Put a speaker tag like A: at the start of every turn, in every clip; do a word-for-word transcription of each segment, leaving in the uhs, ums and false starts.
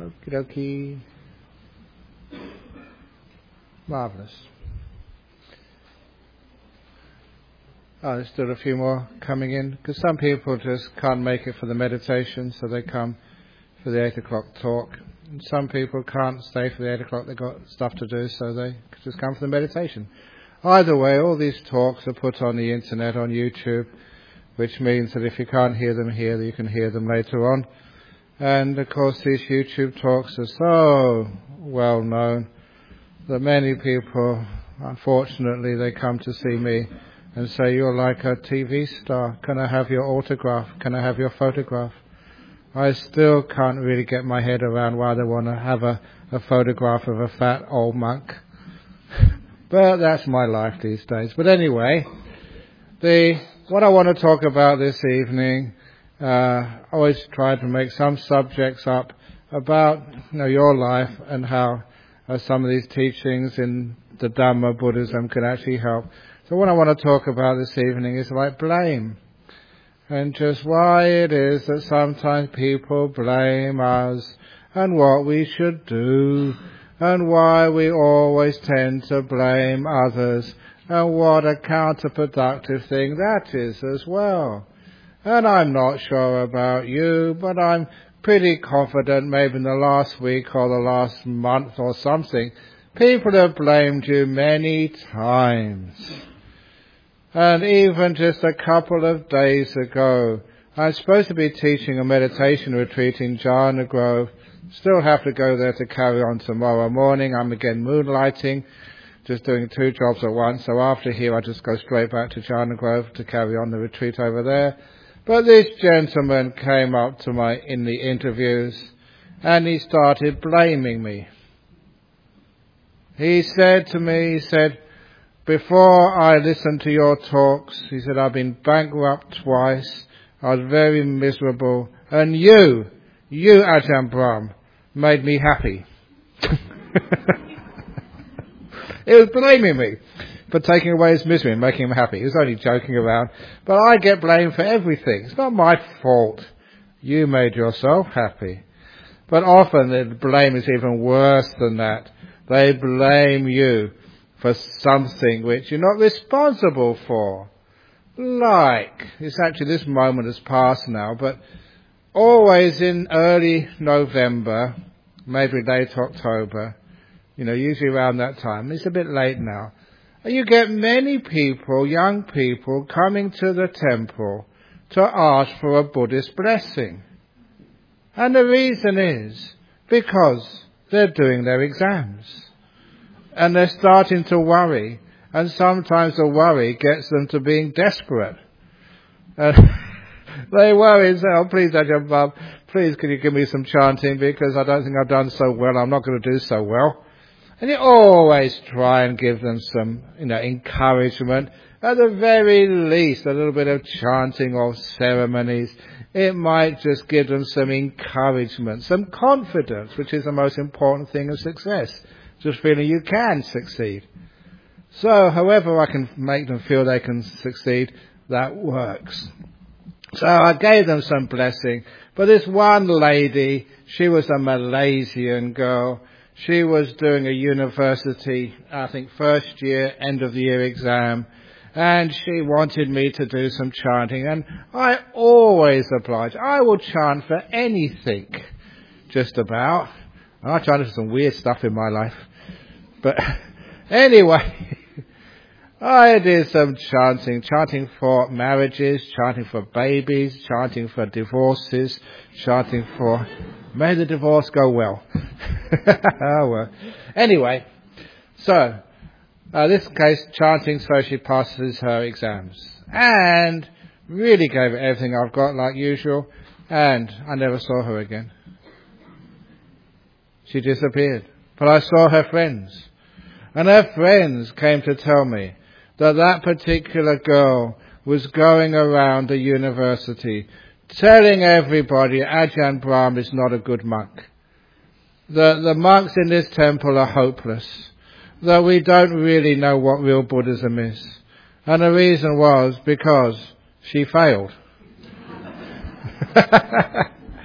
A: Okie dokie. Marvellous. Oh, there's still a few more coming in, because some people just can't make it for the meditation, so they come for the eight o'clock talk. And some people can't stay for the eight o'clock, they've got stuff to do, so they just come for the meditation. Either way, all these talks are put on the internet, on YouTube, which means that if you can't hear them here, you can hear them later on. And of course, these YouTube talks are so well known that many people, unfortunately, they come to see me and say, you're like a T V star. Can I have your autograph? Can I have your photograph? I still can't really get my head around why they want to have a, a photograph of a fat old monk. But that's my life these days. But anyway, the what I want to talk about this evening, uh, I always try to make some subjects up about you know, your life and how uh, some of these teachings in the Dhamma Buddhism can actually help. So what I want to talk about this evening is like blame. And just why it is that sometimes people blame us and what we should do, and why we always tend to blame others, and what a counterproductive thing that is as well. And I'm not sure about you, but I'm pretty confident maybe in the last week or the last month or something, people have blamed you many times. And even just a couple of days ago, I'm supposed to be teaching a meditation retreat in Jhana Grove. Still have to go there to carry on tomorrow morning. I'm again moonlighting, just doing two jobs at once. So after here, I just go straight back to Jhana Grove to carry on the retreat over there. But this gentleman came up to my in the interviews, and he started blaming me. He said to me, he said, before I listened to your talks, he said, I've been bankrupt twice. I was very miserable. And you, you Ajahn Brahm, made me happy. He was blaming me for taking away his misery and making him happy. He was only joking around. But I get blamed for everything. It's not my fault. You made yourself happy. But often the blame is even worse than that. They blame you for something which you're not responsible for. Like, it's actually this moment has passed now, but always in early November, maybe late October, you know, usually around that time, it's a bit late now, you get many people, young people, coming to the temple to ask for a Buddhist blessing. And the reason is because they're doing their exams. And they're starting to worry. And sometimes the worry gets them to being desperate. And they worry and say, oh, please, Ajahn Brahm, please can you give me some chanting because I don't think I've done so well. I'm not going to do so well. And you always try and give them some, you know, encouragement. At the very least, a little bit of chanting or ceremonies. It might just give them some encouragement, some confidence, which is the most important thing of success. Just feeling you can succeed. So, however I can make them feel they can succeed, that works. So I gave them some blessing. But this one lady, she was a Malaysian girl. She was doing a university, I think first year, end of the year exam. And she wanted me to do some chanting. And I always oblige. I will chant for anything, just about. I chanted for some weird stuff in my life. But anyway, I did some chanting, chanting for marriages, chanting for babies, chanting for divorces, chanting for, may the divorce go well. Oh, well. Anyway, so, uh, this case, chanting so she passes her exams. And really gave it everything I've got like usual, and I never saw her again. She disappeared. But I saw her friends. And her friends came to tell me that that particular girl was going around the university telling everybody Ajahn Brahm is not a good monk. That the monks in this temple are hopeless. That we don't really know what real Buddhism is. And the reason was because she failed.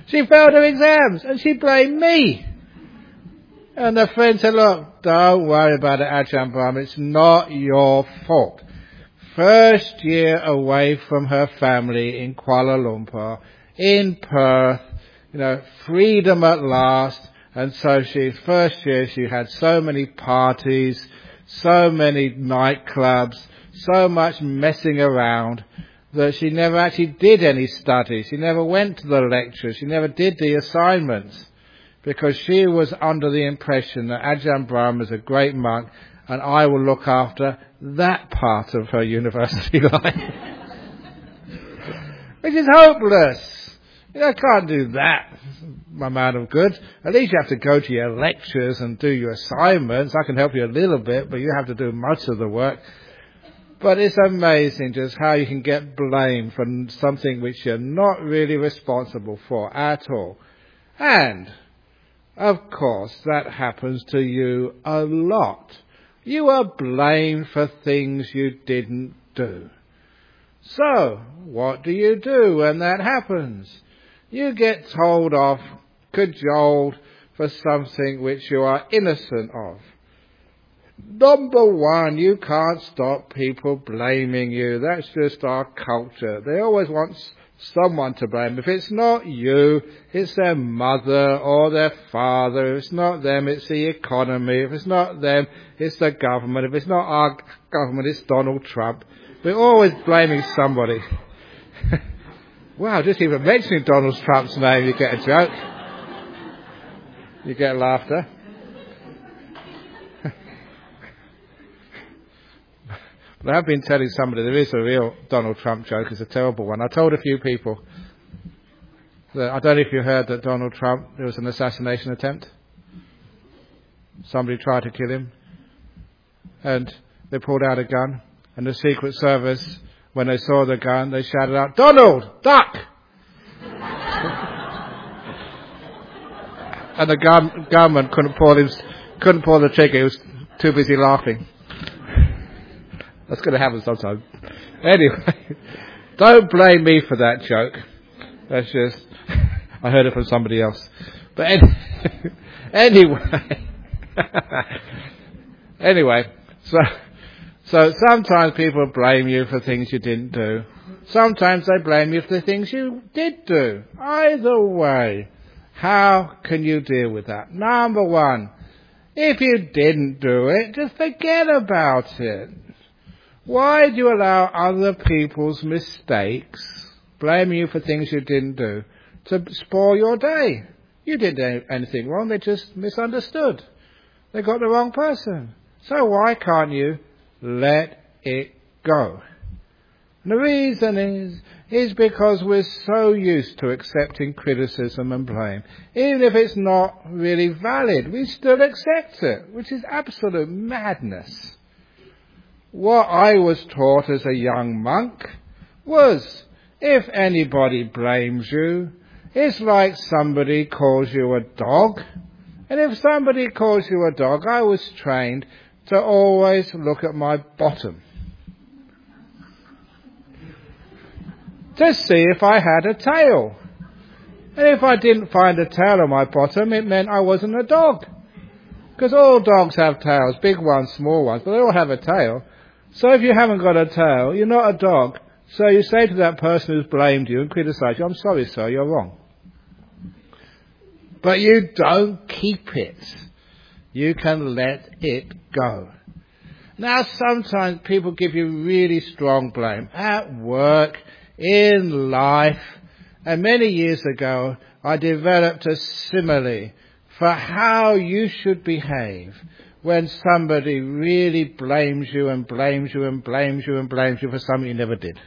A: She failed her exams and she blamed me. And the friend said, look, don't worry about it, Ajahn Brahm. It's not your fault. First year away from her family in Kuala Lumpur, in Perth, you know, freedom at last. And so she, first year she had so many parties, so many nightclubs, so much messing around that she never actually did any study. She never went to the lectures. She never did the assignments because she was under the impression that Ajahn Brahm is a great monk and I will look after that part of her university life. Which is hopeless. You know, I can't do that, my man of good. At least you have to go to your lectures and do your assignments. I can help you a little bit, but you have to do much of the work. But it's amazing just how you can get blamed for something which you're not really responsible for at all. And, of course, that happens to you a lot. You are blamed for things you didn't do. So, what do you do when that happens? You get told off, cajoled for something which you are innocent of. Number one, you can't stop people blaming you. That's just our culture. They always want someone to blame. If it's not you, it's their mother or their father. If it's not them, it's the economy. If it's not them, it's the government. If it's not our government, it's Donald Trump. We're always blaming somebody. Wow, just even mentioning Donald Trump's name, you get a joke. You get laughter. But I've been telling somebody there is a real Donald Trump joke. It's a terrible one. I told a few people that, I don't know if you heard that Donald Trump, there was an assassination attempt. Somebody tried to kill him. And they pulled out a gun. And the Secret Service, when they saw the gun, they shouted out, Donald, duck! And the gun, gunman couldn't pull him, couldn't pull the trigger. He was too busy laughing. That's going to happen sometime. Anyway, don't blame me for that joke. That's just, I heard it from somebody else. But any, anyway, anyway, so, so sometimes people blame you for things you didn't do. Sometimes they blame you for the things you did do. Either way, how can you deal with that? Number one, if you didn't do it, just forget about it. Why do you allow other people's mistakes, blaming you for things you didn't do, to spoil your day? You didn't do anything wrong, they just misunderstood. They got the wrong person. So why can't you let it go? And the reason is, is because we're so used to accepting criticism and blame. Even if it's not really valid, we still accept it, which is absolute madness. What I was taught as a young monk was, if anybody blames you, it's like somebody calls you a dog. And if somebody calls you a dog, I was trained to always look at my bottom to see if I had a tail. And if I didn't find a tail on my bottom, it meant I wasn't a dog. Because all dogs have tails, big ones, small ones, but they all have a tail. So if you haven't got a tail, you're not a dog. So you say to that person who's blamed you and criticised you, I'm sorry, sir, you're wrong. But you don't keep it. You can let it go. Now, sometimes people give you really strong blame at work, in life. And many years ago, I developed a simile for how you should behave when somebody really blames you and blames you and blames you and blames you for something you never did.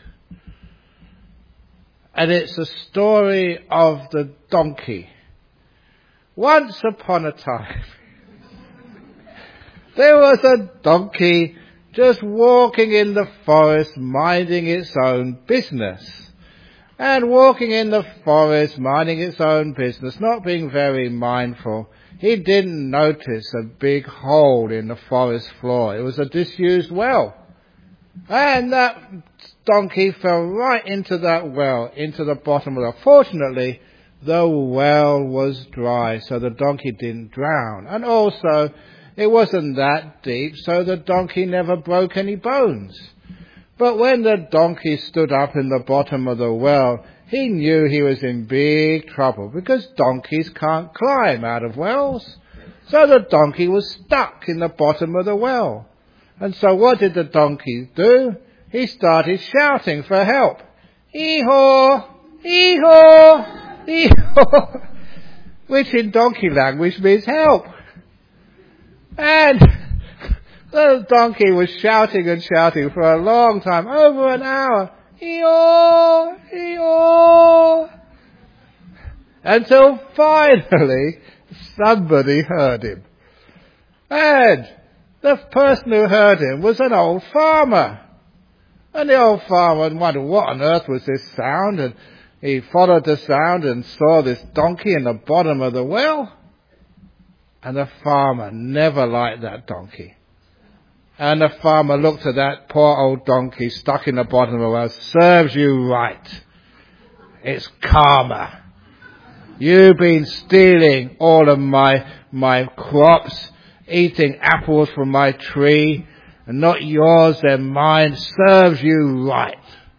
A: And it's the story of the donkey. Once upon a time, there was a donkey just walking in the forest, minding its own business. And walking in the forest, minding its own business, not being very mindful, he didn't notice a big hole in the forest floor. It was a disused well. And that donkey fell right into that well, into the bottom of it. Fortunately, the well was dry, so the donkey didn't drown. And also, it wasn't that deep, so the donkey never broke any bones. But when the donkey stood up in the bottom of the well, he knew he was in big trouble, because donkeys can't climb out of wells. So the donkey was stuck in the bottom of the well. And so what did the donkey do? He started shouting for help. Hee-haw! Hee-haw! Hee-haw! Which in donkey language means help. And the donkey was shouting and shouting for a long time, over an hour. Hee-haw! Hee-haw! Until finally somebody heard him. And the person who heard him was an old farmer. And the old farmer wondered what on earth was this sound, and he followed the sound and saw this donkey in the bottom of the well. And the farmer never liked that donkey. And the farmer looked at that poor old donkey stuck in the bottom of the well. Serves you right. It's karma. You've been stealing all of my, my crops, eating apples from my tree, and not yours, they're mine. Serves you right.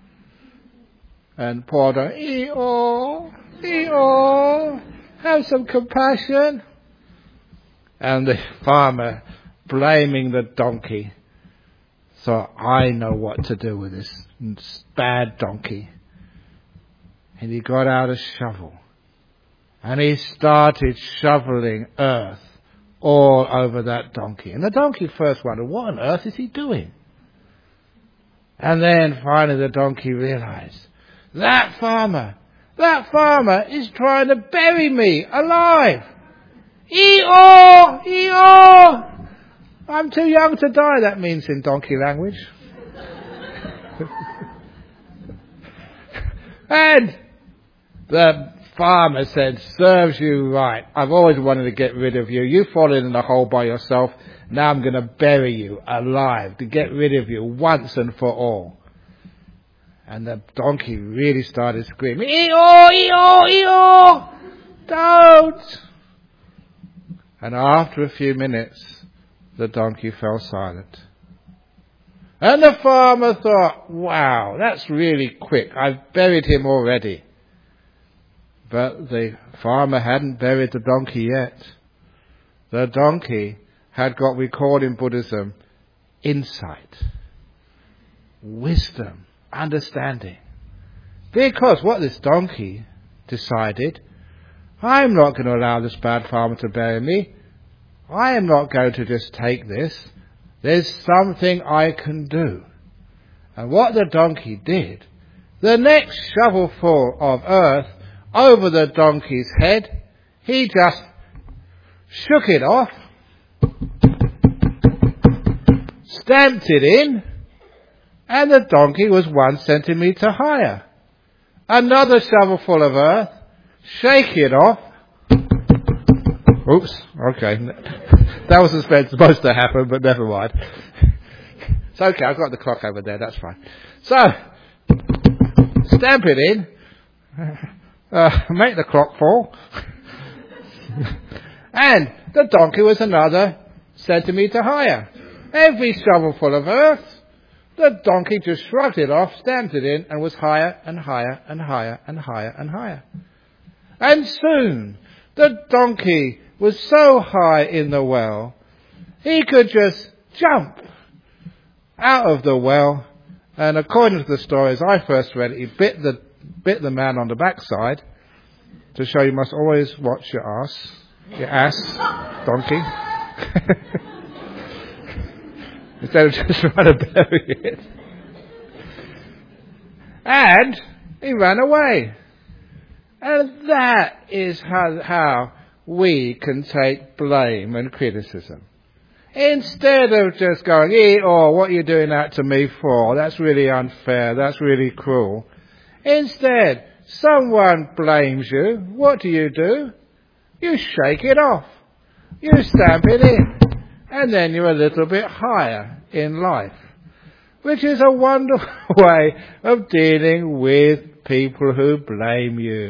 A: And poor donkey, ee-aw, ee-aw, have some compassion. And the farmer, blaming the donkey, thought, I know what to do with this bad donkey. And he got out a shovel. And he started shoveling earth all over that donkey. And the donkey first wondered, what on earth is he doing? And then finally the donkey realized, that farmer, that farmer is trying to bury me alive. Ee-aw, ee-aw. I'm too young to die, that means in donkey language. And the farmer said, serves you right. I've always wanted to get rid of you. You've fallen in the hole by yourself. Now I'm going to bury you alive to get rid of you once and for all. And the donkey really started screaming, ee-aw, ee-aw, ee-aw, don't. And after a few minutes, the donkey fell silent. And the farmer thought, wow, that's really quick. I've buried him already. But the farmer hadn't buried the donkey yet. The donkey had got, we call in Buddhism, insight, wisdom, understanding. Because what this donkey decided, I'm not going to allow this bad farmer to bury me. I am not going to just take this. There's something I can do. And what the donkey did, the next shovelful of earth over the donkey's head, he just shook it off, stamped it in, and the donkey was one centimetre higher. Another shovelful of earth, shake it off. Oops, okay. That wasn't supposed to happen, but never mind. It's okay, I've got the clock over there, that's fine. So, stamp it in, uh, make the clock fall, and the donkey was another centimetre higher. Every shovelful of earth, the donkey just shrugged it off, stamped it in, and was higher and higher and higher and higher and higher. And soon, the donkey was so high in the well, he could just jump out of the well. And according to the story, as I first read it, he bit the bit the man on the backside to show you must always watch your ass, your ass, donkey, instead of just trying to bury it. And he ran away. And that is how, how we can take blame and criticism. Instead of just going, eh, oh, what are you doing that to me for? That's really unfair. That's really cruel. Instead, someone blames you. What do you do? You shake it off. You stamp it in. And then you're a little bit higher in life. Which is a wonderful way of dealing with people who blame you.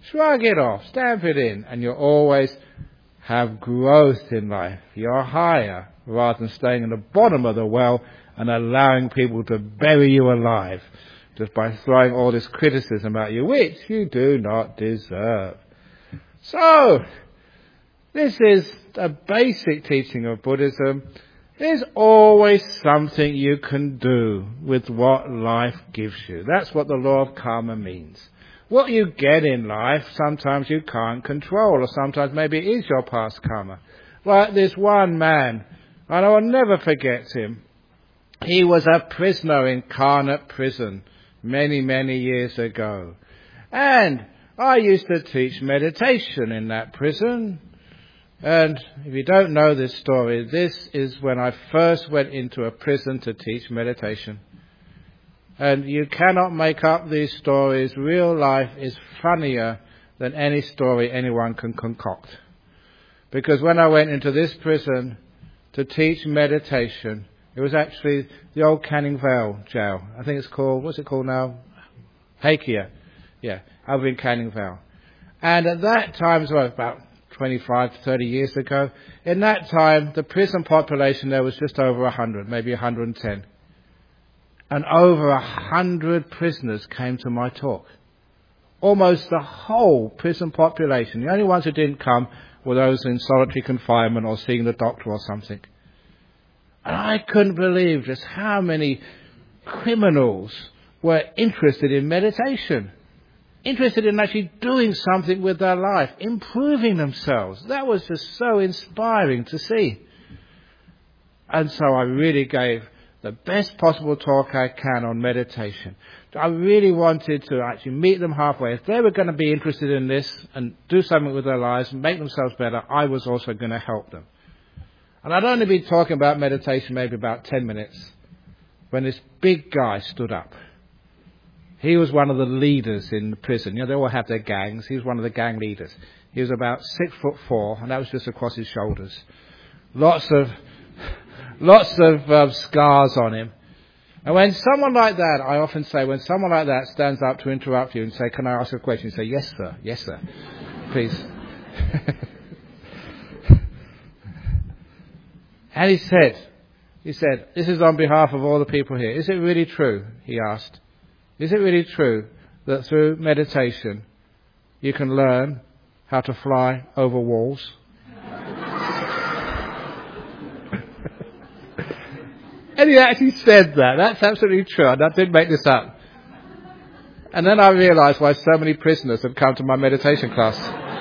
A: Shrug it off, stamp it in, and you'll always have growth in life. You're higher rather than staying in the bottom of the well and allowing people to bury you alive just by throwing all this criticism at you, which you do not deserve. So, this is a basic teaching of Buddhism. There's always something you can do with what life gives you. That's what the law of karma means. What you get in life, sometimes you can't control, or sometimes maybe it is your past karma. Like this one man, and I will never forget him. He was a prisoner in Karnat prison many, many years ago. And I used to teach meditation in that prison. And if you don't know this story, this is when I first went into a prison to teach meditation. And you cannot make up these stories. Real life is funnier than any story anyone can concoct. Because when I went into this prison to teach meditation, it was actually the old Canning Vale jail. I think it's called, what's it called now? Hakea. Yeah, over in Canning Vale. And at that time, it was about twenty-five, thirty years ago, in that time, the prison population there was just over one hundred, maybe one hundred ten. And over one hundred prisoners came to my talk. Almost the whole prison population. The only ones who didn't come were those in solitary confinement or seeing the doctor or something. And I couldn't believe just how many criminals were interested in meditation. Interested in actually doing something with their life, improving themselves. That was just so inspiring to see. And so I really gave the best possible talk I can on meditation. I really wanted to actually meet them halfway. If they were going to be interested in this and do something with their lives and make themselves better, I was also going to help them. And I'd only been talking about meditation maybe about ten minutes when this big guy stood up. He was one of the leaders in the prison. You know, they all have their gangs. He was one of the gang leaders. He was about six foot four, and that was just across his shoulders. Lots of, lots of uh, scars on him. And when someone like that, I often say, when someone like that stands up to interrupt you and say, "Can I ask a question?" You say, "Yes, sir. Yes, sir. Please." And he said, he said, "This is on behalf of all the people here. Is it really true?" He asked. Is it really true that through meditation you can learn how to fly over walls? And he actually said that. That's absolutely true. I didn't make this up. And then I realized why so many prisoners have come to my meditation class.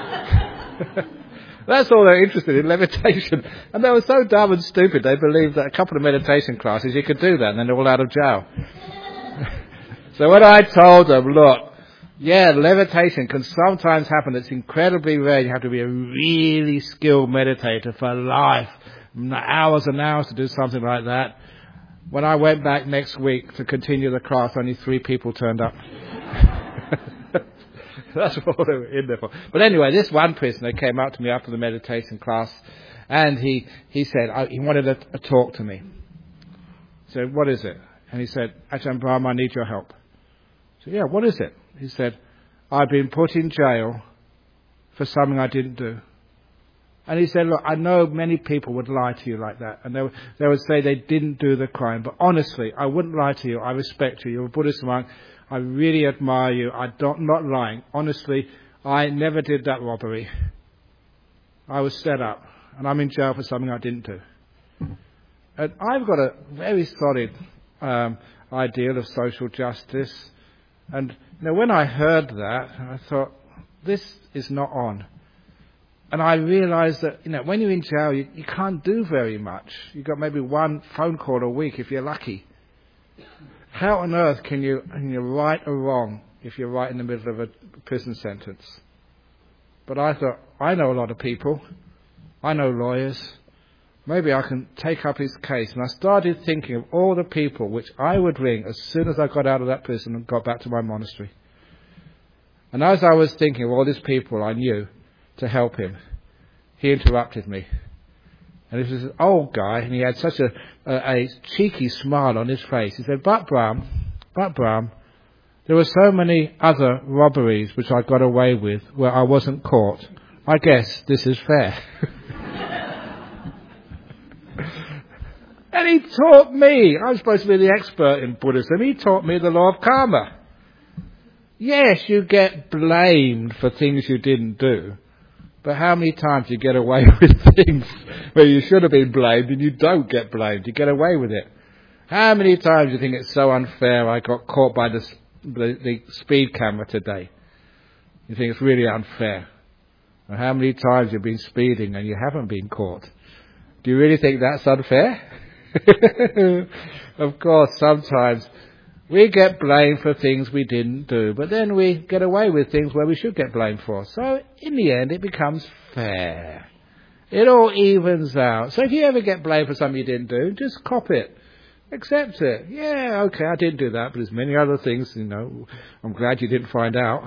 A: That's all they're interested in, levitation. And they were so dumb and stupid, they believed that a couple of meditation classes, you could do that, and then they're all out of jail. So when I told them, look, yeah, levitation can sometimes happen. It's incredibly rare. You have to be a really skilled meditator for life. Hours and hours to do something like that. When I went back next week to continue the class, only three people turned up. That's what they were in there for. But anyway, this one prisoner came up to me after the meditation class, and he, he said, I, he wanted a, a talk to me. I said, "What is it?" And he said, "Ajahn Brahm, I need your help." I said, "Yeah, what is it?" He said, "I've been put in jail for something I didn't do." And he said, "Look, I know many people would lie to you like that. And they, they would say they didn't do the crime. But honestly, I wouldn't lie to you. I respect you. You're a Buddhist monk. I really admire you. I don't, I'm not lying. Honestly, I never did that robbery. I was set up. And I'm in jail for something I didn't do." And I've got a very solid um, ideal of social justice. And you know, when I heard that, I thought, this is not on. And I realised that, you know, when you're in jail, you, you can't do very much. You've got maybe one phone call a week if you're lucky. How on earth can you, can you right or wrong if you're right in the middle of a prison sentence? But I thought, I know a lot of people. I know lawyers. Maybe I can take up his case. And I started thinking of all the people which I would ring as soon as I got out of that prison and got back to my monastery. And as I was thinking of all these people I knew to help him, he interrupted me. And this was an old guy, and he had such a, a, a cheeky smile on his face. He said, but Brahm, but Brahm, There were so many other robberies which I got away with where I wasn't caught. I guess this is fair. And he taught me, I'm supposed to be the expert in Buddhism, he taught me the law of karma. Yes, you get blamed for things you didn't do, but how many times you get away with things where you should have been blamed and you don't get blamed, you get away with it? How many times do you think it's so unfair I got caught by the, the, the speed camera today? You think it's really unfair. And how many times you've been speeding and you haven't been caught? Do you really think that's unfair? Of course, sometimes we get blamed for things we didn't do, but then we get away with things where we should get blamed for. So in the end, it becomes fair. It all evens out. So if you ever get blamed for something you didn't do, just cop it. Accept it. Yeah, okay, I didn't do that, but there's many other things, you know, I'm glad you didn't find out.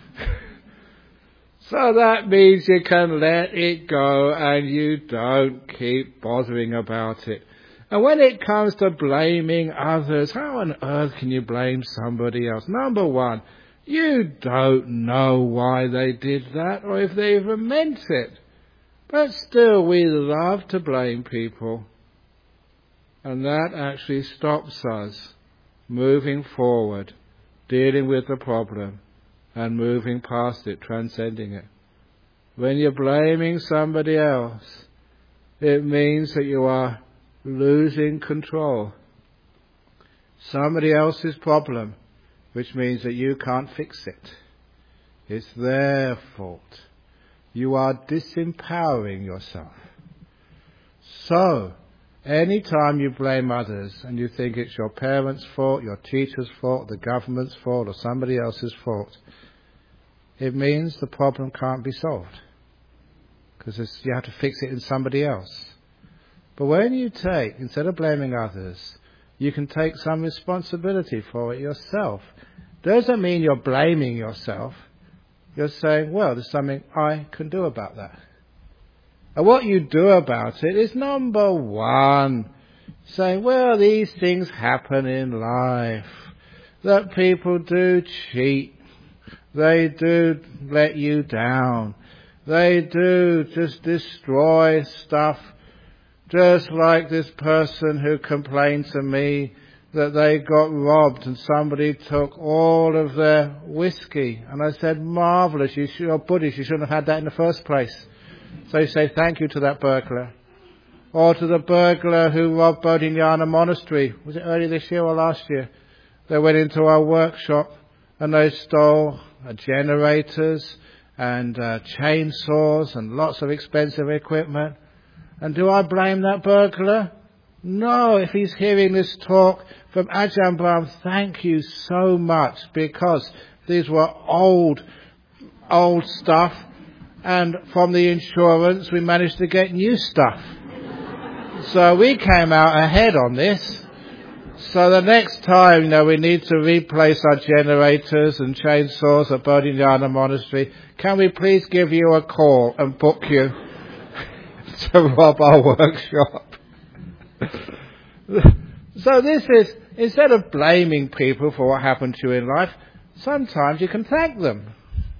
A: So that means you can let it go and you don't keep bothering about it. And when it comes to blaming others, how on earth can you blame somebody else? Number one, you don't know why they did that or if they even meant it. But still, we love to blame people. And that actually stops us moving forward, dealing with the problem, and moving past it, transcending it. When you're blaming somebody else, it means that you are losing control. Somebody else's problem, which means that you can't fix it. It's their fault. You are disempowering yourself. So, any time you blame others and you think it's your parents' fault, your teacher's fault, the government's fault, or somebody else's fault, it means the problem can't be solved. Because you have to fix it in somebody else. But when you take, instead of blaming others, you can take some responsibility for it yourself. Doesn't mean you're blaming yourself. You're saying, well, there's something I can do about that. And what you do about it is, number one, saying, well, these things happen in life. That people do cheat. They do let you down. They do just destroy stuff. Just like this person who complained to me that they got robbed and somebody took all of their whiskey. And I said, marvellous, you should, you're Buddhist, you shouldn't have had that in the first place. So you say thank you to that burglar. Or to the burglar who robbed Bodhinyana Monastery. Was it early this year or last year? They went into our workshop and they stole uh, generators and uh, chainsaws and lots of expensive equipment. And do I blame that burglar? No, if he's hearing this talk from Ajahn Brahm, thank you so much, because these were old, old stuff, and from the insurance we managed to get new stuff. So we came out ahead on this. So the next time, you know, we need to replace our generators and chainsaws at Bodhinyana Monastery, can we please give you a call and book you to rob our workshop? So this is, instead of blaming people for what happened to you in life, sometimes you can thank them.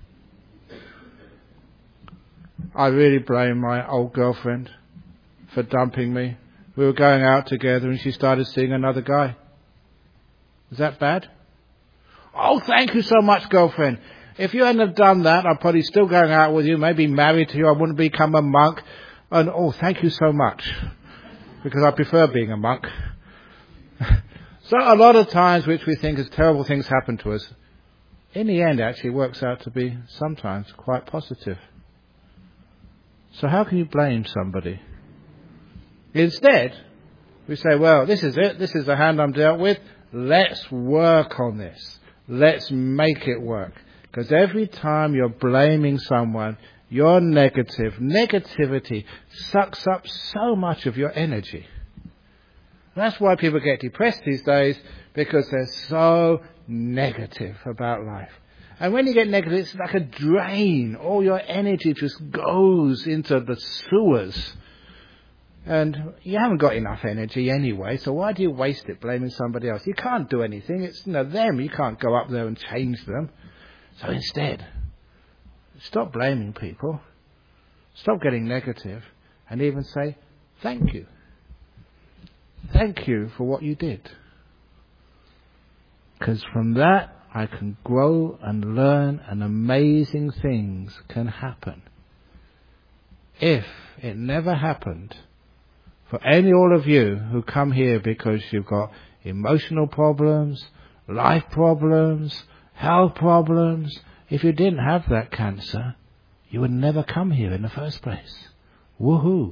A: I really blame my old girlfriend for dumping me. We were going out together and she started seeing another guy. Is that bad? Oh, thank you so much, girlfriend. If you hadn't have done that, I'd probably still going out with you, maybe married to you, I wouldn't become a monk. And oh, thank you so much, because I prefer being a monk. So a lot of times which we think is terrible things happen to us, in the end actually works out to be sometimes quite positive. So how can you blame somebody? Instead, we say, well, this is it, this is the hand I'm dealt with, let's work on this. Let's make it work. Because every time you're blaming someone, your negative, negativity sucks up so much of your energy. That's why people get depressed these days, because they're so negative about life. And when you get negative, it's like a drain. All your energy just goes into the sewers. And you haven't got enough energy anyway, so why do you waste it blaming somebody else? You can't do anything. It's you know, them. You can't go up there and change them. So instead, stop blaming people. Stop getting negative and even say, thank you. Thank you for what you did. Because from that, I can grow and learn, and amazing things can happen. If it never happened, for any all of you who come here because you've got emotional problems, life problems, health problems, if you didn't have that cancer, you would never come here in the first place. Woohoo!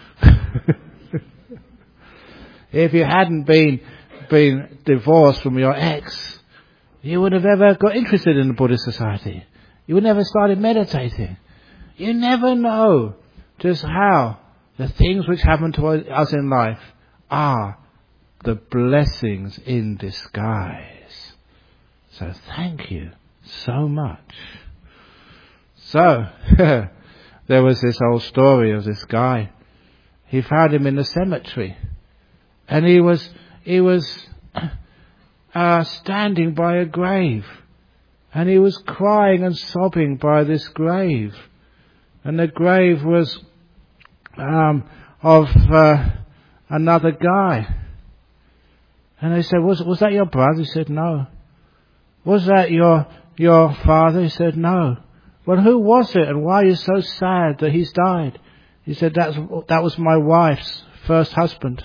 A: If you hadn't been been divorced from your ex, you would have ever got interested in the Buddhist society. You would never started meditating. You never know just how the things which happen to us in life are the blessings in disguise. So thank you so much. So, there was this old story of this guy. He found him in the cemetery. And he was, he was uh, standing by a grave. And he was crying and sobbing by this grave. And the grave was um, of uh, another guy. And they said, was, was that your brother? He said, no. Was that your, your father? He said, no. Well, who was it, and why are you so sad that he's died? He said, That's, that was my wife's first husband.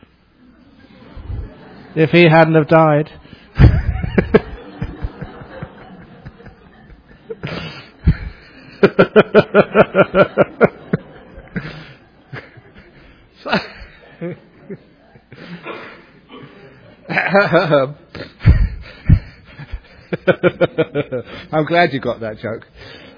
A: If he hadn't have died. I'm glad you got that joke.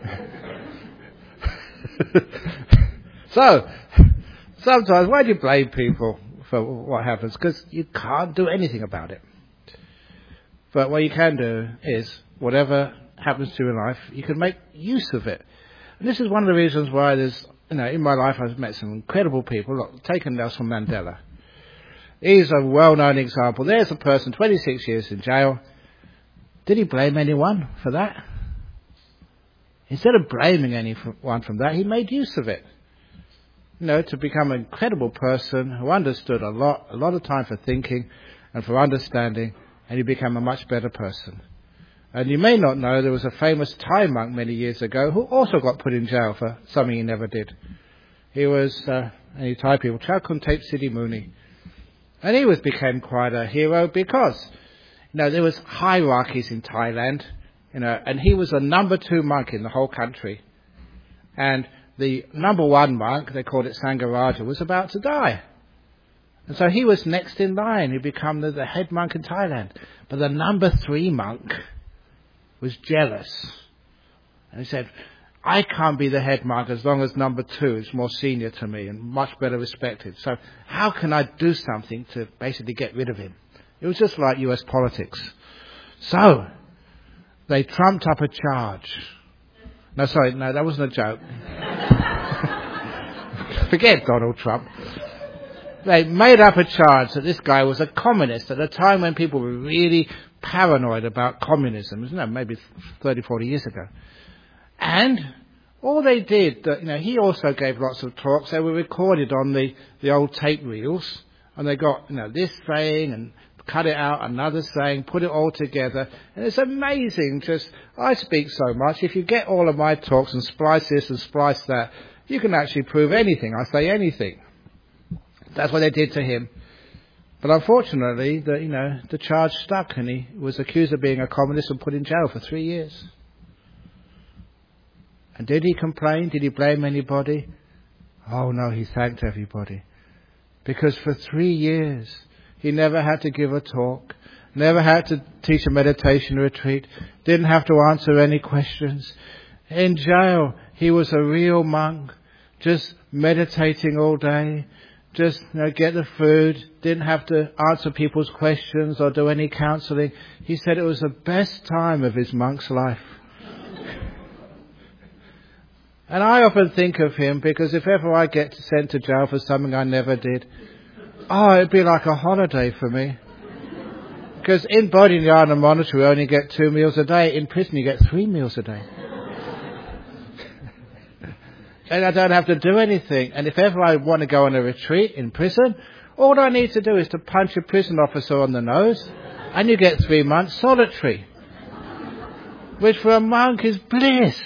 A: So, sometimes why do you blame people for what happens? Because you can't do anything about it. But what you can do is, whatever happens to you in life, you can make use of it. And this is one of the reasons why there's, you know, in my life I've met some incredible people. Look, take Nelson Mandela. He's a well-known example. There's a person, twenty-six years in jail. Did he blame anyone for that? Instead of blaming anyone from that, he made use of it. You know, to become an incredible person who understood a lot, a lot of time for thinking and for understanding, and he became a much better person. And you may not know, there was a famous Thai monk many years ago who also got put in jail for something he never did. He was, uh, any Thai people, Chakun Siddhi Muni. And he was became quite a hero because, you know, there was hierarchies in Thailand, you know, and he was the number two monk in the whole country. And the number one monk, they called it Sangaraja, was about to die. And so he was next in line. He became the, the head monk in Thailand. But the number three monk was jealous. And he said, I can't be the head monk as long as number two is more senior to me and much better respected. So how can I do something to basically get rid of him? It was just like U S politics. So they trumped up a charge. No, sorry, no, that wasn't a joke. Forget Donald Trump. They made up a charge that this guy was a communist at a time when people were really paranoid about communism, isn't it? Maybe thirty, forty years ago. And all they did, you know, he also gave lots of talks. They were recorded on the, the old tape reels, and they got, you know, this saying and cut it out, another saying, put it all together. And it's amazing. Just, I speak so much. If you get all of my talks and splice this and splice that, you can actually prove anything. I say anything. That's what they did to him. But unfortunately, the, you know, the charge stuck, and he was accused of being a communist and put in jail for three years. And did he complain? Did he blame anybody? Oh no, he thanked everybody. Because for three years, he never had to give a talk, never had to teach a meditation retreat, didn't have to answer any questions. In jail, he was a real monk, just meditating all day, just, you know, get the food, didn't have to answer people's questions or do any counselling. He said it was the best time of his monk's life. And I often think of him because if ever I get sent to jail for something I never did, oh, it'd be like a holiday for me. Because in Bodhinyana Monastery we only get two meals a day. In prison you get three meals a day. And I don't have to do anything. And if ever I want to go on a retreat in prison, all I need to do is to punch a prison officer on the nose, and you get three months solitary. Which for a monk is bliss.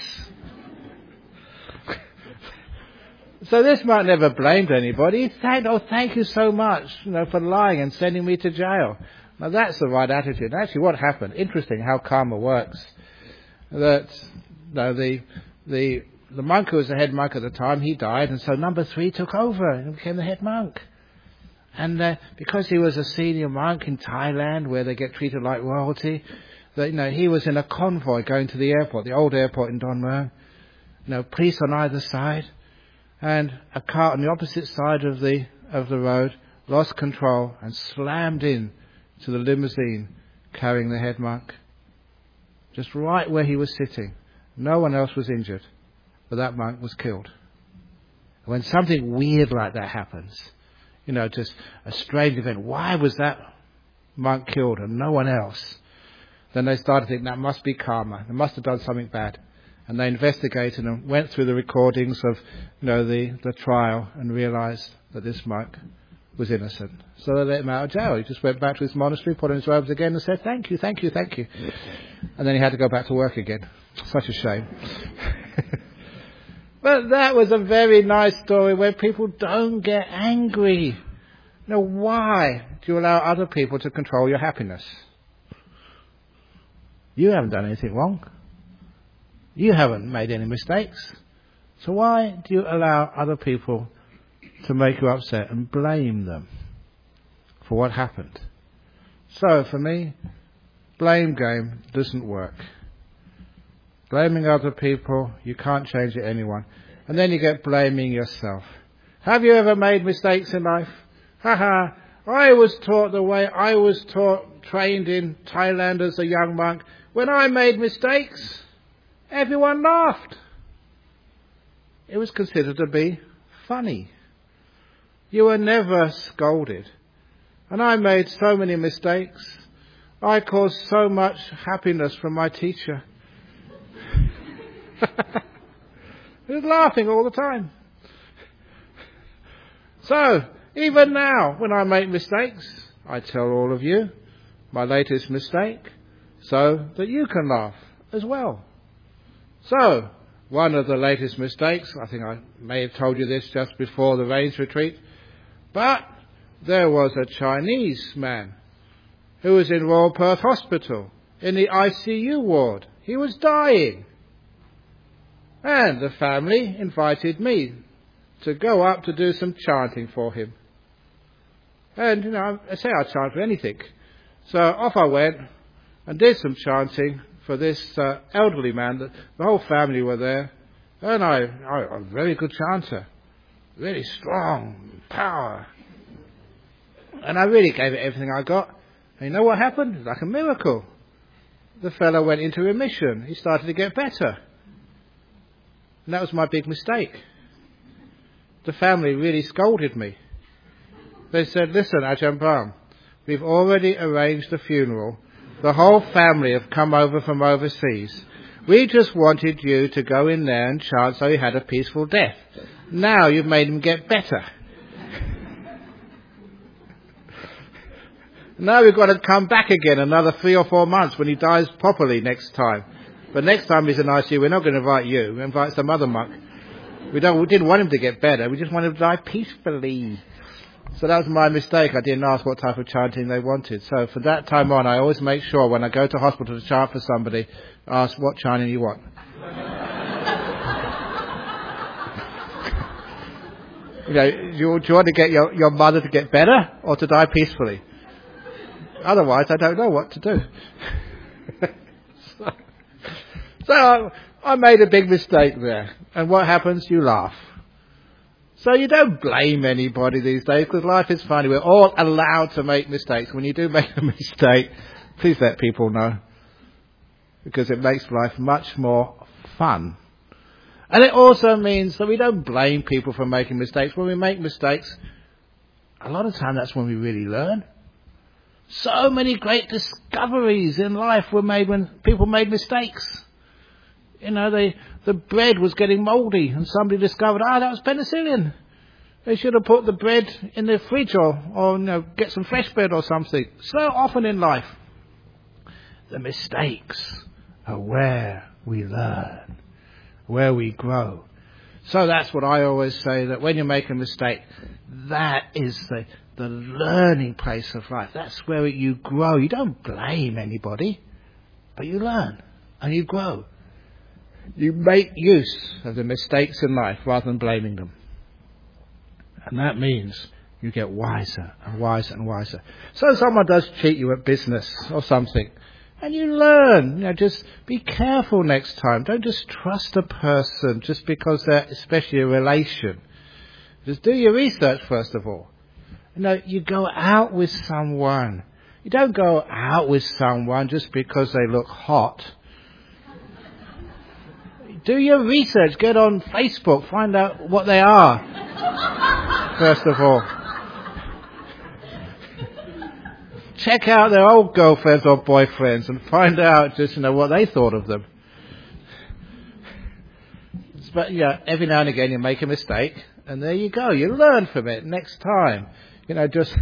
A: So this monk never blamed anybody. He said, oh, thank you so much, you know, for lying and sending me to jail. Now that's the right attitude. Actually, what happened? Interesting how karma works. That, you know, the the the monk who was the head monk at the time, he died, and so number three took over and became the head monk. And uh, because he was a senior monk in Thailand, where they get treated like royalty, that you know he was in a convoy going to the airport, the old airport in Don Mueang. You know, police on either side. And a car on the opposite side of the of the road lost control and slammed in to the limousine carrying the head monk. Just right where he was sitting. No one else was injured, but that monk was killed. When something weird like that happens, you know, just a strange event, why was that monk killed and no one else? Then they started thinking that must be karma. They must have done something bad. And they investigated and went through the recordings of, you know, the, the trial and realised that this monk was innocent. So they let him out of jail. He just went back to his monastery, put on his robes again and said, thank you, thank you, thank you. And then he had to go back to work again. Such a shame. But that was a very nice story where people don't get angry. Now, why do you allow other people to control your happiness? You haven't done anything wrong. You haven't made any mistakes. So why do you allow other people to make you upset and blame them for what happened? So for me, blame game doesn't work. Blaming other people, you can't change it anyone. And then you get blaming yourself. Have you ever made mistakes in life? Haha, I was taught the way I was taught, trained in Thailand as a young monk. When I made mistakes, everyone laughed. It was considered to be funny. You were never scolded. And I made so many mistakes. I caused so much happiness from my teacher. He was laughing all the time. So, even now, when I make mistakes, I tell all of you my latest mistake so that you can laugh as well. So, one of the latest mistakes, I think I may have told you this just before the Rains retreat, but there was a Chinese man who was in Royal Perth Hospital in the I C U ward. He was dying. And the family invited me to go up to do some chanting for him. And, you know, I say I chant for anything. So off I went and did some chanting for this uh, elderly man. The, the whole family were there. And I, I, I'm a very good chanter. Really strong, power. And I really gave it everything I got. And you know what happened? It was like a miracle. The fellow went into remission. He started to get better. And that was my big mistake. The family really scolded me. They said, listen, Ajahn Brahm, we've already arranged a funeral. The whole family have come over from overseas. We just wanted you to go in there and chant so he had a peaceful death. Now you've made him get better. Now we've got to come back again another three or four months when he dies properly next time. But next time he's in I C U, we're not going to invite you. We'll invite some other monk. We don't. We didn't want him to get better. We just wanted him to die peacefully. So that was my mistake. I didn't ask what type of chanting they wanted. So from that time on, I always make sure when I go to hospital to chant for somebody, ask what chanting you want. You know, do you, do you want to get your, your mother to get better or to die peacefully? Otherwise, I don't know what to do. so, so I made a big mistake there. And what happens? You laugh. So you don't blame anybody these days because life is funny. We're all allowed to make mistakes. When you do make a mistake, please let people know. Because it makes life much more fun. And it also means that we don't blame people for making mistakes. When we make mistakes, a lot of time that's when we really learn. So many great discoveries in life were made when people made mistakes. You know, they, the bread was getting mouldy and somebody discovered, ah, that was penicillin. They should have put the bread in the fridge or, or you know, get some fresh bread or something. So often in life, the mistakes are where we learn, where we grow. So that's what I always say, that when you make a mistake, that is the, the learning place of life. That's where you grow. You don't blame anybody, but you learn and you grow. You make use of the mistakes in life rather than blaming them. And that means you get wiser and wiser and wiser. So someone does cheat you at business or something, and you learn. You know, just be careful next time. Don't just trust a person just because they're especially a relation. Just do your research first of all. You know, you go out with someone. You don't go out with someone just because they look hot. Do your research. Get on Facebook. Find out what they are. First of all. Check out their old girlfriends or boyfriends and find out just, you know, what they thought of them. But, yeah, every now and again you make a mistake and there you go. You learn from it next time. You know, just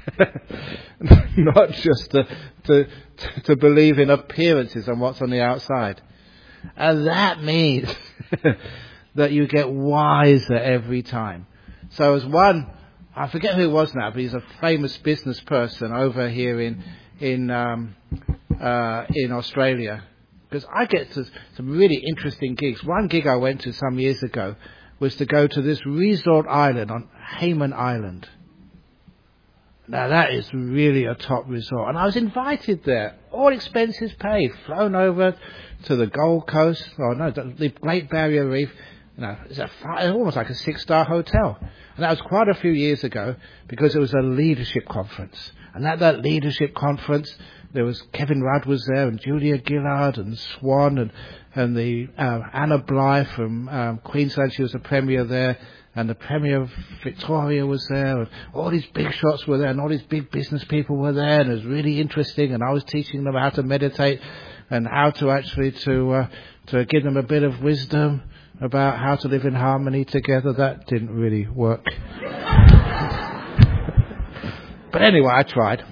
A: not just to, to, to believe in appearances and what's on the outside. And that means that you get wiser every time. So as one, I forget who it was now, but he's a famous business person over here in in um, uh, in Australia. Because I get to some really interesting gigs. One gig I went to some years ago was to go to this resort island on Hayman Island. Now that is really a top resort, and I was invited there, all expenses paid, flown over to the Gold Coast, or no, the Great Barrier Reef. You know, it's a, almost like a six-star hotel. And that was quite a few years ago because it was a leadership conference. And at that leadership conference, there was Kevin Rudd was there, and Julia Gillard, and Swan, and and the uh, Anna Blythe from um, Queensland. She was the premier there, and the premier of Victoria was there, and all these big shots were there, and all these big business people were there, and it was really interesting. And I was teaching them how to meditate and how to actually to uh, to give them a bit of wisdom about how to live in harmony together. That didn't really work. But anyway, I tried.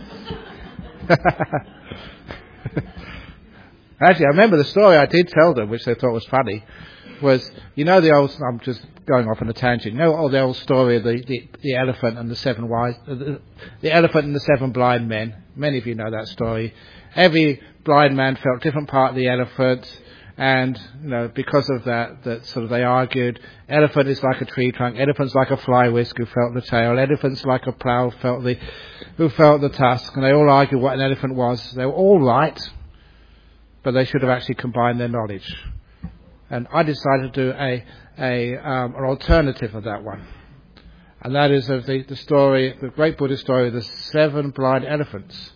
A: Actually, I remember the story I did tell them, which they thought was funny, was, you know the old, I'm just going off on a tangent, you know all the old story of the, the, the elephant and the seven wise, uh, the, the elephant and the seven blind men. Many of you know that story. Every blind man felt a different part of the elephant. And, you know, because of that, that sort of they argued, elephant is like a tree trunk, elephant's like a fly whisk who felt the tail, elephant's like a plough felt the, who felt the tusk, and they all argued what an elephant was. They were all right, but they should have actually combined their knowledge. And I decided to do a, a, um, an alternative of that one. And that is of the, the story, the great Buddhist story of the seven blind elephants.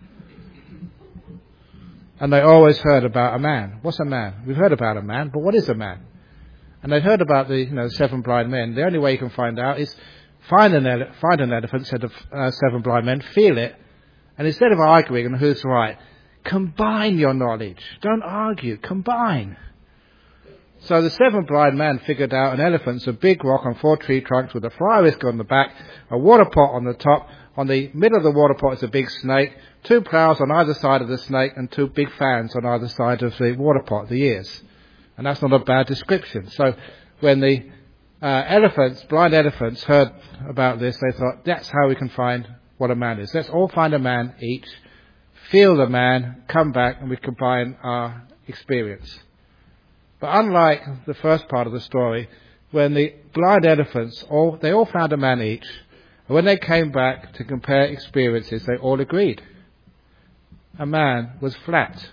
A: And they always heard about a man. What's a man? We've heard about a man, but what is a man? And they've heard about the, you know, seven blind men. The only way you can find out is find an, ele- find an elephant, said the uh, seven blind men, feel it, and instead of arguing on who's right, combine your knowledge. Don't argue, combine. So the seven blind men figured out an elephant's a big rock on four tree trunks with a fly whisk on the back, a water pot on the top. On the middle of the water pot is a big snake, two ploughs on either side of the snake, and two big fans on either side of the water pot, the ears. And that's not a bad description. So when the uh, elephants, blind elephants, heard about this, they thought, that's how we can find what a man is. Let's all find a man each, feel the man, come back, and we combine our experience. But unlike the first part of the story, when the blind elephants, all they all found a man each, and when they came back to compare experiences, they all agreed. A man was flat.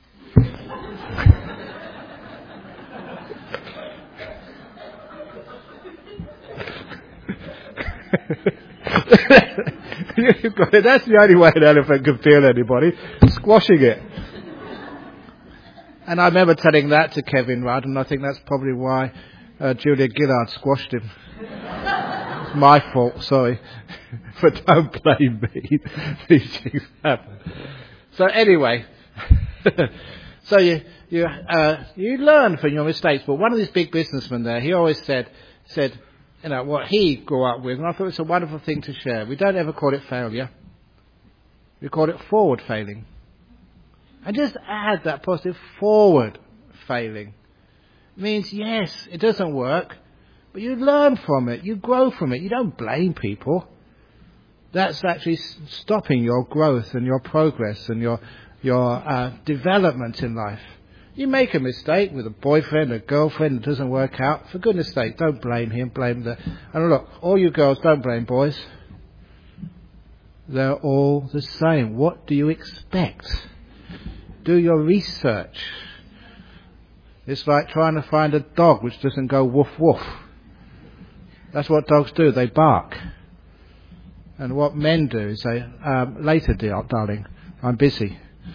A: You've got it. That's the only way an elephant can feel anybody, squashing it. And I remember telling that to Kevin Rudd, and I think that's probably why uh, Julia Gillard squashed him. It's my fault, sorry. But don't blame me. These things happen. So anyway, so you you uh, you learn from your mistakes. But one of these big businessmen there, he always said said, you know, what he grew up with, and I thought it's a wonderful thing to share. We don't ever call it failure. We call it forward failing. And just add that positive forward failing. It means, yes, it doesn't work, but you learn from it. You grow from it. You don't blame people. That's actually stopping your growth and your progress and your your uh, development in life. You make a mistake with a boyfriend, a girlfriend, it doesn't work out. For goodness sake, don't blame him, blame the... And look, all you girls, don't blame boys. They're all the same. What do you expect? Do your research. It's like trying to find a dog which doesn't go woof woof. That's what dogs do. They bark. And what men do is say, um, later, dear, darling, I'm busy.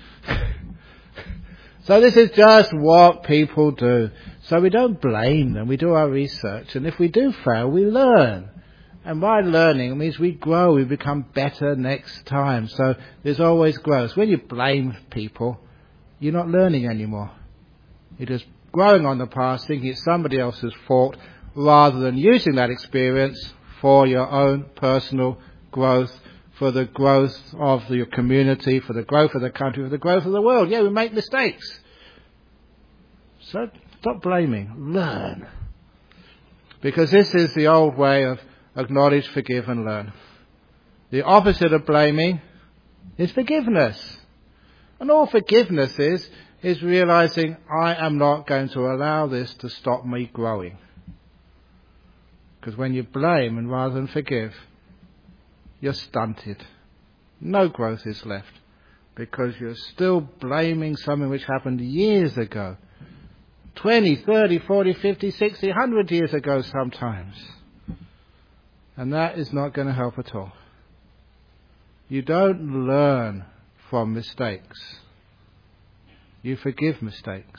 A: So this is just what people do. So we don't blame them. We do our research. And if we do fail, we learn. And by learning, it means we grow. We become better next time. So there's always growth. When you blame people, you're not learning anymore. You're just growing on the past, thinking it's somebody else's fault, rather than using that experience for your own personal growth, for the growth of your community, for the growth of the country, for the growth of the world. Yeah, we make mistakes. So stop blaming. Learn. Because this is the old way of acknowledge, forgive and learn. The opposite of blaming is forgiveness. And all forgiveness is, is realizing I am not going to allow this to stop me growing. Because when you blame and rather than forgive, you're stunted. No growth is left. Because you're still blaming something which happened years ago. twenty, thirty, forty, fifty, sixty, one hundred years ago sometimes. And that is not going to help at all. You don't learn from mistakes. You forgive mistakes.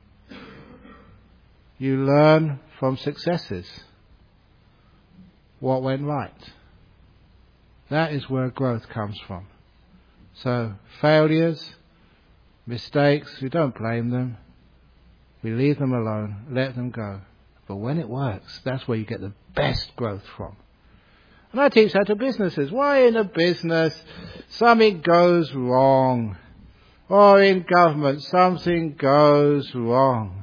A: You learn from successes. What went right. That is where growth comes from. So failures, mistakes, we don't blame them. We leave them alone, let them go. But when it works, that's where you get the best growth from. And I teach that to businesses. Why in a business something goes wrong? Or in government something goes wrong?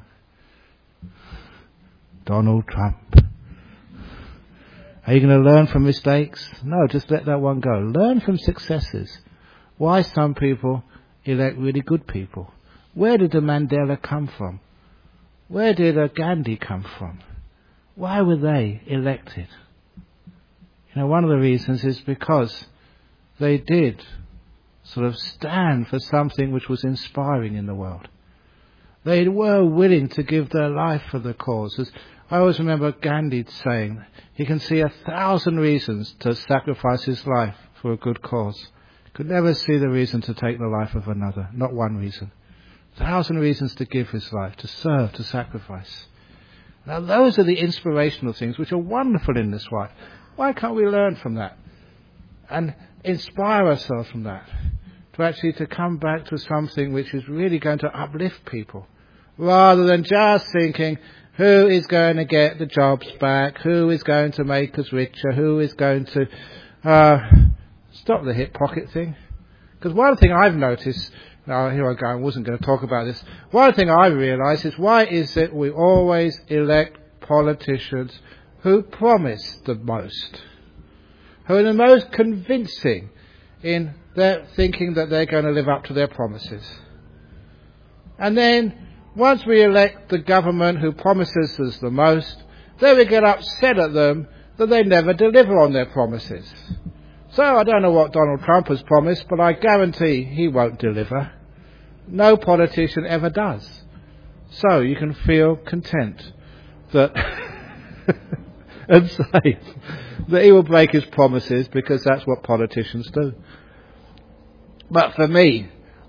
A: Donald Trump. Are you going to learn from mistakes? No, just let that one go. Learn from successes. Why some people elect really good people? Where did the Mandela come from? Where did a Gandhi come from? Why were they elected? You know, one of the reasons is because they did sort of stand for something which was inspiring in the world. They were willing to give their life for the cause. As I always remember Gandhi saying, he can see a thousand reasons to sacrifice his life for a good cause. Could never see the reason to take the life of another. Not one reason. A thousand reasons to give his life, to serve, to sacrifice. Now those are the inspirational things which are wonderful in this life. Why can't we learn from that? And inspire ourselves from that. To actually to come back to something which is really going to uplift people. Rather than just thinking, who is going to get the jobs back? Who is going to make us richer? Who is going to uh, stop the hip pocket thing? Because one thing I've noticed, now here I go, I wasn't going to talk about this. One thing I realise is why is it we always elect politicians who promise the most? Who are the most convincing in their thinking that they're going to live up to their promises. And then, once we elect the government who promises us the most, then we get upset at them that they never deliver on their promises. So I don't know what Donald Trump has promised, but I guarantee he won't deliver. No politician ever does. So you can feel content that and safe that he will break his promises, because that's what politicians do. But for me,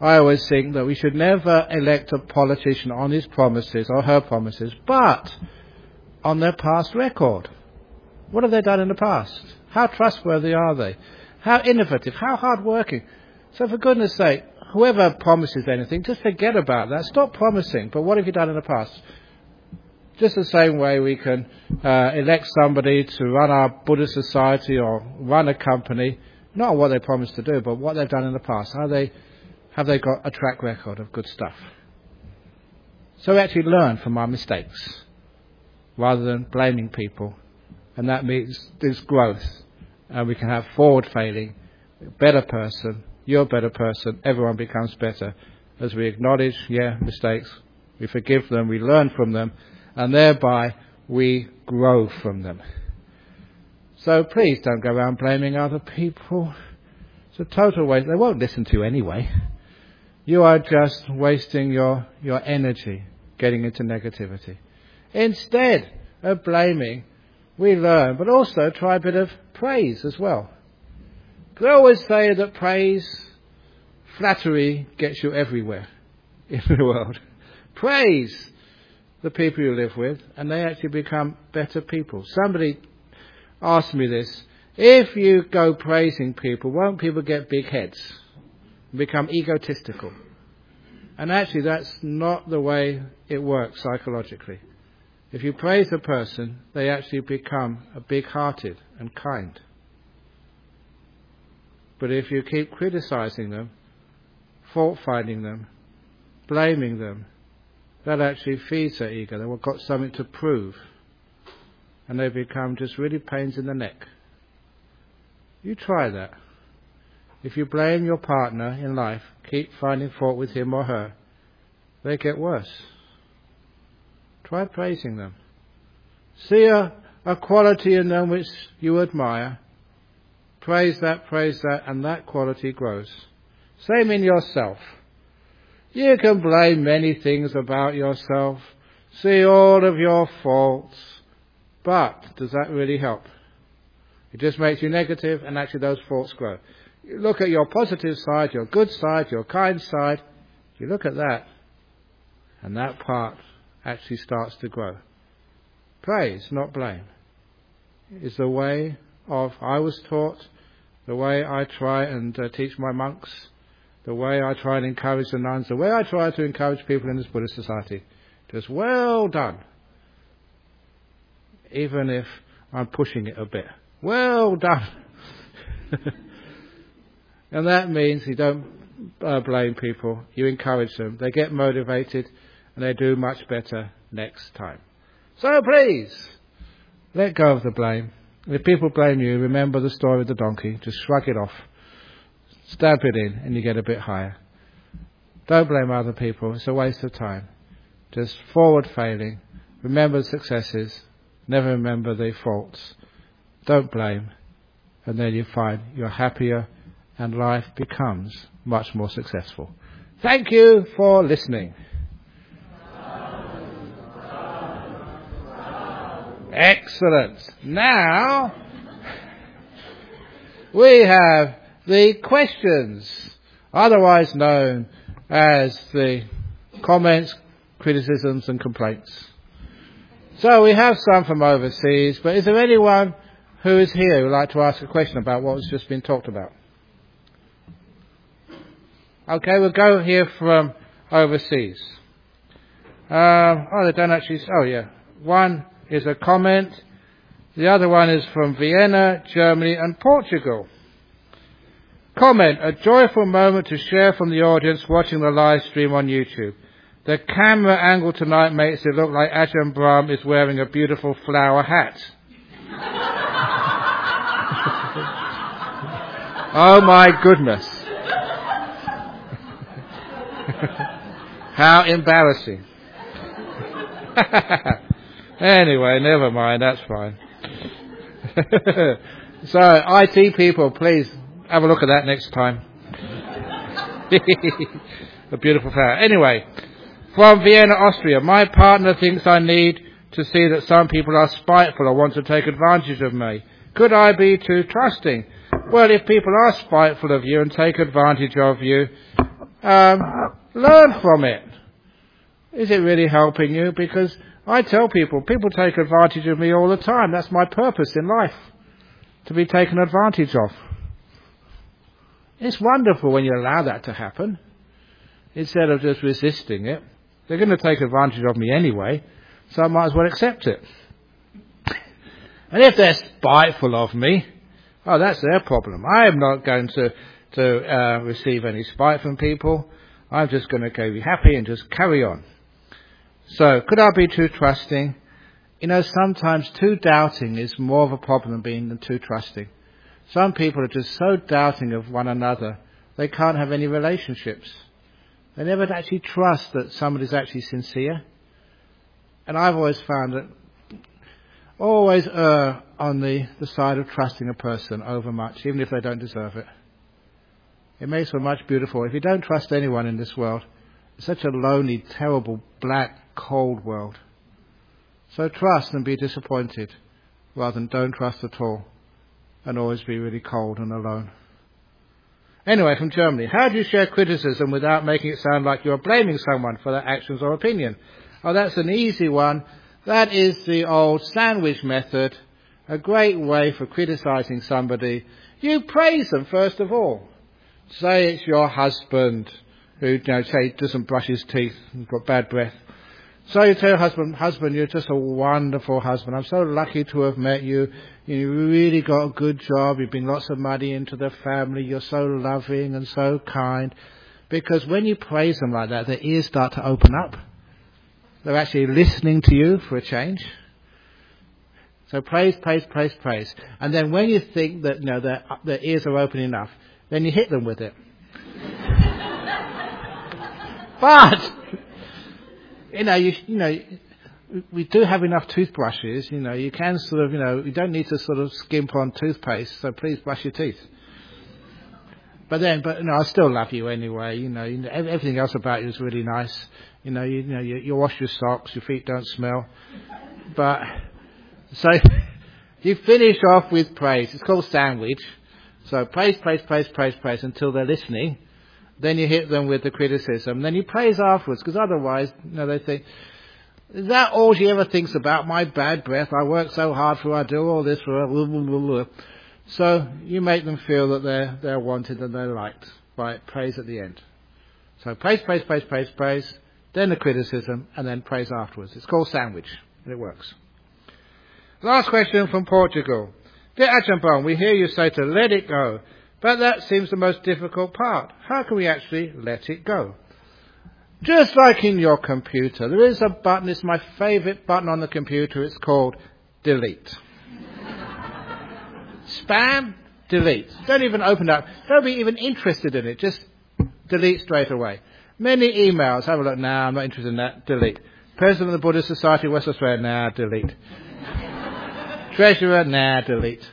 A: I always think that we should never elect a politician on his promises or her promises, but on their past record. What have they done in the past? How trustworthy are they? How innovative? How hard-working? So for goodness sake, whoever promises anything, just forget about that. Stop promising. But what have you done in the past? Just the same way we can uh, elect somebody to run our Buddhist society or run a company, not what they promised to do, but what they've done in the past. How they, have they got a track record of good stuff? So we actually learn from our mistakes rather than blaming people. And that means there's growth. And we can have forward failing, better person, you're a better person, everyone becomes better. As we acknowledge, yeah, mistakes, we forgive them, we learn from them, and thereby we grow from them. So please don't go around blaming other people. It's a total waste. They won't listen to you anyway. You are just wasting your, your energy getting into negativity. Instead of blaming, we learn, but also try a bit of praise as well. They always say that praise, flattery gets you everywhere in the world. Praise the people you live with, and they actually become better people. Somebody asked me this. If you go praising people, won't people get big heads and become egotistical? And actually, that's not the way it works psychologically. If you praise a person, they actually become a big-hearted and kind. But if you keep criticizing them, fault-finding them, blaming them, that actually feeds their ego. They've got something to prove. And they become just really pains in the neck. You try that. If you blame your partner in life, keep finding fault with him or her, they get worse. Try praising them. See a, a quality in them which you admire. Praise that, praise that, and that quality grows. Same in yourself. You can blame many things about yourself, see all of your faults, but does that really help? It just makes you negative, and actually those faults grow. You look at your positive side, your good side, your kind side. You look at that, and that part actually starts to grow. Praise, not blame, is the way of, I was taught, the way I try and uh, teach my monks, the way I try and encourage the nuns, the way I try to encourage people in this Buddhist society. Just well done. Even if I'm pushing it a bit. Well done. And that means you don't uh, blame people, you encourage them. They get motivated and they do much better next time. So please, let go of the blame. If people blame you, remember the story of the donkey. Just shrug it off. Stamp it in and you get a bit higher. Don't blame other people. It's a waste of time. Just forward failing. Remember the successes. Never remember the faults. Don't blame. And then you find you're happier and life becomes much more successful. Thank you for listening. Excellent. Now we have the questions, otherwise known as the comments, criticisms and complaints. So we have some from overseas, but is there anyone who is here who would like to ask a question about what has just been talked about? Okay, we'll go here from overseas. Um, oh, they don't actually... Oh, yeah. One is a comment. The other one is from Vienna, Germany and Portugal. Comment, a joyful moment to share from the audience watching the live stream on YouTube. The camera angle tonight makes it look like Ajahn Brahm is wearing a beautiful flower hat. Oh my goodness. How embarrassing. Anyway, never mind, that's fine. So, I T people, please have a look at that next time. A beautiful flower. Anyway, from Vienna, Austria. My partner thinks I need to see that some people are spiteful or want to take advantage of me. Could I be too trusting? Well, if people are spiteful of you and take advantage of you, Um, learn from it. Is it really helping you? Because I tell people, people take advantage of me all the time. That's my purpose in life, to be taken advantage of. It's wonderful when you allow that to happen, instead of just resisting it. They're going to take advantage of me anyway, so I might as well accept it. And if they're spiteful of me, oh, that's their problem. I am not going to, to uh, receive any spite from people. I'm just going to go be happy and just carry on. So, could I be too trusting? You know, sometimes too doubting is more of a problem being than too trusting. Some people are just so doubting of one another, they can't have any relationships. They never actually trust that somebody's actually sincere. And I've always found that always err on the, the side of trusting a person over much, even if they don't deserve it. It makes for much beautiful. If you don't trust anyone in this world, it's such a lonely, terrible, black, cold world. So trust and be disappointed, rather than don't trust at all and always be really cold and alone. Anyway, from Germany, how do you share criticism without making it sound like you're blaming someone for their actions or opinion? Oh, that's an easy one. That is the old sandwich method, a great way for criticizing somebody. You praise them first of all. Say it's your husband who, you know, say doesn't brush his teeth and got bad breath. So you tell your husband, husband, you're just a wonderful husband. I'm so lucky to have met you. You really got a good job. You bring lots of money into the family. You're so loving and so kind. Because when you praise them like that, their ears start to open up. They're actually listening to you for a change. So praise, praise, praise, praise. And then when you think that, you know, their, their ears are open enough, then you hit them with it. But, you know, you, you know, we do have enough toothbrushes. You know, you can sort of, you know, you don't need to sort of skimp on toothpaste. So please brush your teeth. But then, but you know, I still love you anyway. You know, you know everything else about you is really nice. You know, you, you know, you, you wash your socks, your feet don't smell. But so you finish off with praise. It's called sandwich. So praise, praise, praise, praise, praise until they're listening. Then you hit them with the criticism. Then you praise afterwards, because otherwise, you know, they think, is that all she ever thinks about? My bad breath. I work so hard for her. I do all this for her. Blah, blah, blah, blah. So you make them feel that they're they're wanted and they're liked by praise at the end. So praise, praise, praise, praise, praise. Then the criticism, and then praise afterwards. It's called sandwich, and it works. Last question from Portugal. Dear Ajahn, we hear you say to let it go, but that seems the most difficult part. How can we actually let it go? Just like in your computer, there is a button. It's my favourite button on the computer. It's called delete. Spam, delete. Don't even open it up. Don't be even interested in it. Just delete straight away. Many emails. Have a look. Nah, I'm not interested in that. Delete. President of the Buddhist Society of West Australia. Nah, delete. Treasurer. Nah, delete.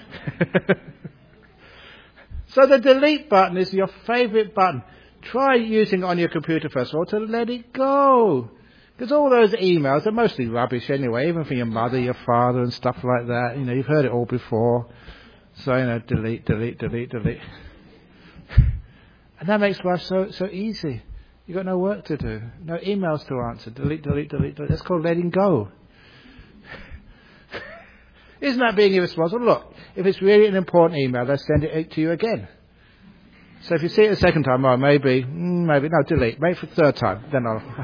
A: So the delete button is your favourite button. Try using it on your computer first of all to let it go. Because all those emails are mostly rubbish anyway, even from your mother, your father and stuff like that. You know, you've heard it all before. So, you know, delete, delete, delete, delete. And that makes life so so easy. You've got no work to do. No emails to answer. Delete, delete, delete, delete. That's called letting go. Isn't that being irresponsible? Look, if it's really an important email, they'll send it to you again. So if you see it a second time, oh, maybe, maybe, no, delete. Wait for the third time. Then I'll...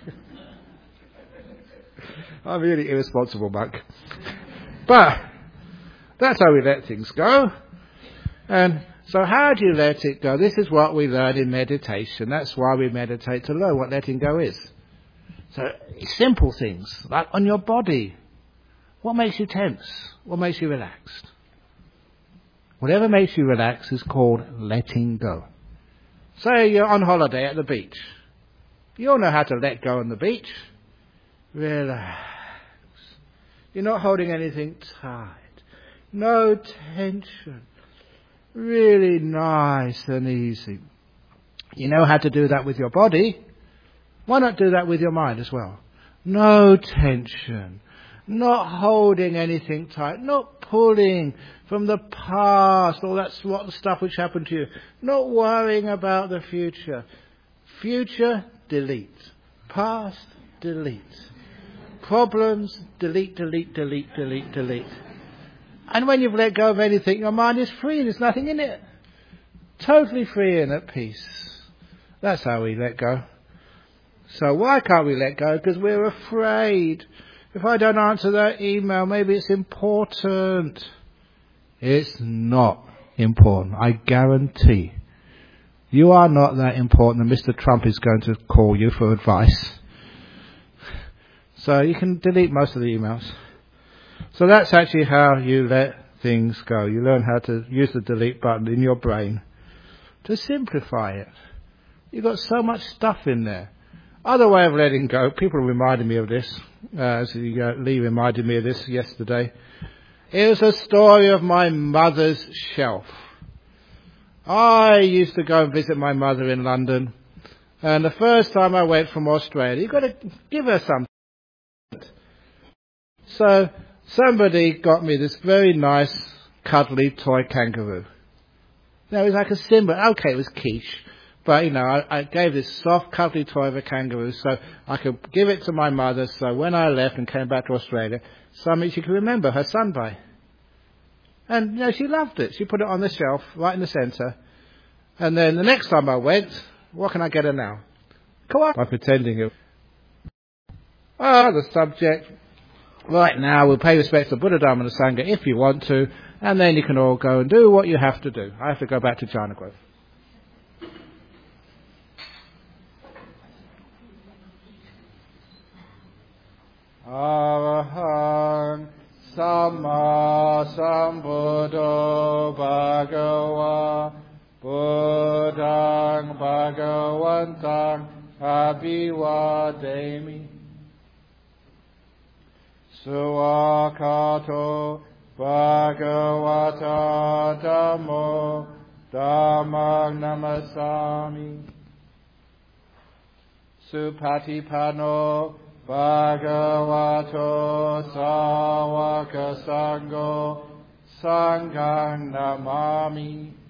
A: I'm really irresponsible, monk. But that's how we let things go. And so how do you let it go? This is what we learn in meditation. That's why we meditate, to learn what letting go is. So simple things, like on your body. What makes you tense? What makes you relaxed? Whatever makes you relax is called letting go. Say you're on holiday at the beach. You all know how to let go on the beach. Relax. You're not holding anything tight. No tension. Really nice and easy. You know how to do that with your body. Why not do that with your mind as well? No tension. Not holding anything tight. Not pulling from the past, all that stuff which happened to you. Not worrying about the future. Future, delete. Past, delete. Problems, delete, delete, delete, delete, delete. And when you've let go of anything, your mind is free. There's nothing in it. Totally free and at peace. That's how we let go. So why can't we let go? Because we're afraid. If I don't answer that email, maybe it's important. It's not important. I guarantee. You are not that important and Mister Trump is going to call you for advice. So you can delete most of the emails. So that's actually how you let things go. You learn how to use the delete button in your brain to simplify it. You've got so much stuff in there. Other way of letting go, people reminded me of this. Uh, as Lee reminded me of this yesterday. It was a story of my mother's shelf. I used to go and visit my mother in London. And the first time I went from Australia, you've got to give her something. So somebody got me this very nice, cuddly toy kangaroo. Now, it was like a symbol. Okay, it was quiche. But, you know, I, I gave this soft, cuddly toy of a kangaroo so I could give it to my mother so when I left and came back to Australia, something she could remember her son by. And, you know, she loved it. She put it on the shelf, right in the centre. And then the next time I went, what can I get her now? Come on. By pretending it. Oh, the subject. Right now, we'll pay respects to Buddha, Dharma and Sangha if you want to, and then you can all go and do what you have to do. I have to go back to China Grove. Arahang Samma Sambuddho Bhagava Buddhang Bhagavantang Abhivademi Suakato Bhagavata Dhammo Dhammang Namasami Supatipano Bhagavato Sāvaka Sangho Sanghang Namami